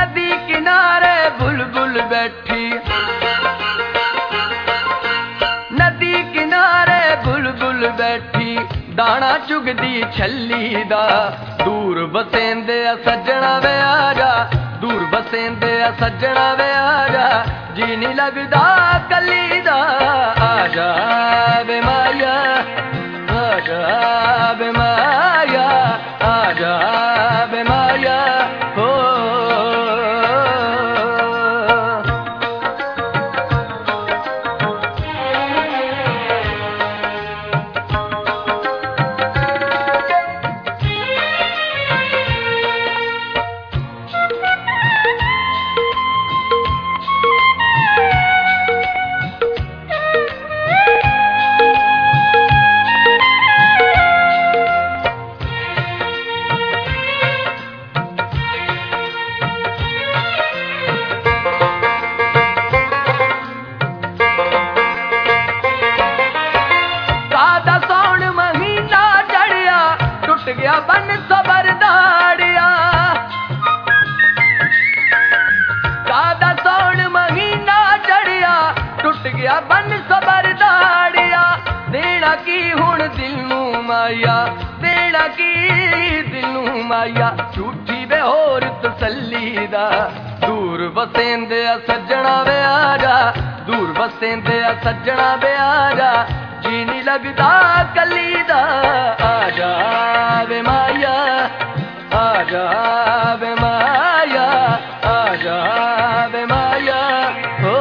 नदी किनारे बुलबुल बैठी, नदी किनारे बुलबुल बैठी, दाना चुगदी छल्ली दा। दूर बसेंदे सज्जना वे आजा, दूर बसेंदे सज्जना वे आजा, जी नहीं लगदा कली दा। आजा वे माया, आजा वे माया, आजा वे माया हो। गया बन सबर दाड़िया, कादा सौन महीना चढ़िया, टुट गया बन सबर दाड़िया। देना की हुण दिल नू माया, देना की दिल नू माया, झूठी वे होर तसल्ली दा। दूर बसेंदे सज्जना वे आजा, दूर बसेंदे सज्जना वे आजा, जी नहीं लगदा कली दा। आजा वे माया, आजा वे माया, आजा वे माया हो।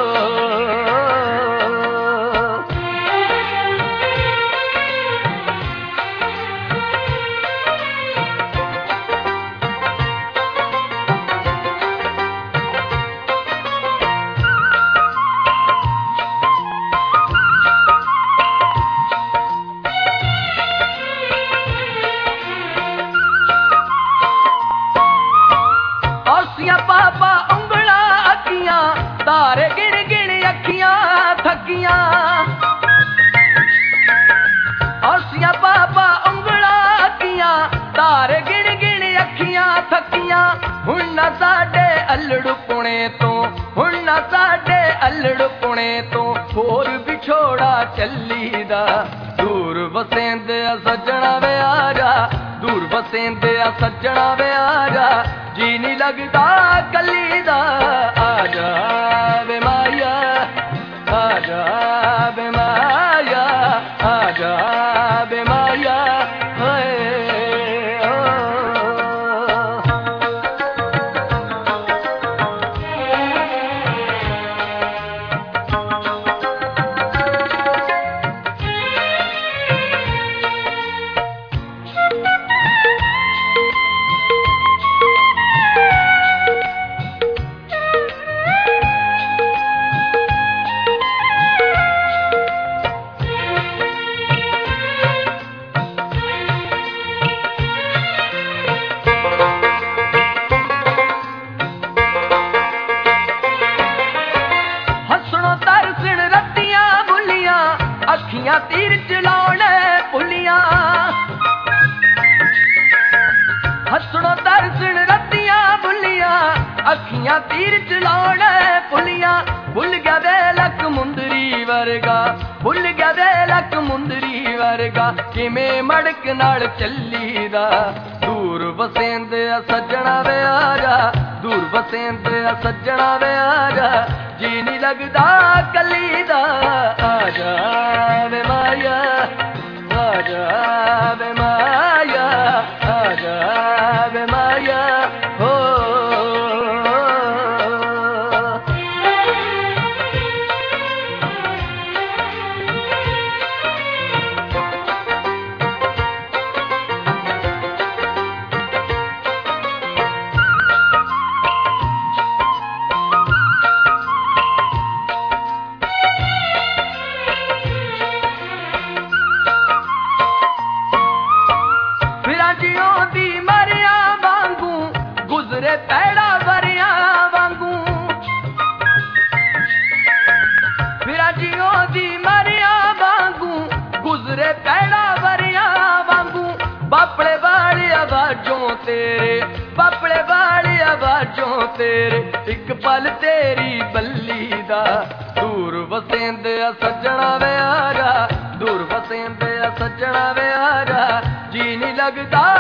पापा उंगला अखियां, तारे गिन गिन अखियां थकियां। औसिया पापा उंगला अखियां, तारे गिन गिन अखियां थकियां। हुण ना साडे अल्लड़ पुणे तो, हुण ना साडे अल्लड़ पुणे तो, होर बिछोड़ा चली दा। दूर बसेंदे सज्जना वे आजा, दूर बसेंदे सज्जना वे आजा, जी नहीं लगदा कली दा। आजा वे माया, आजा वे माया, आजा वे माया होए ओ। अखियां तीर चलाने पुलियां, हसनो तरसण रतियां बुलियां, अखियां तीर चलाने पुलियां। भुल गया वेलक मुंदरी वर्गा, भुल गया वेलक मुंदरी वर्गा, किमें मड़क नाल चली दा। दूर बसेंदे सज्जना वे आजा, दूर बसेंदे सज्जना वे आजा, जी नहीं लगदा कली दा। आजा वे माया, आजा वे माया, आजा वे माया हो। तेरे एक पल तेरी बल्ली दा दूर वसेंदे सज्जना वे आ जा दूर वसेंदे सज्जना वे आ जा जी नहीं लगदा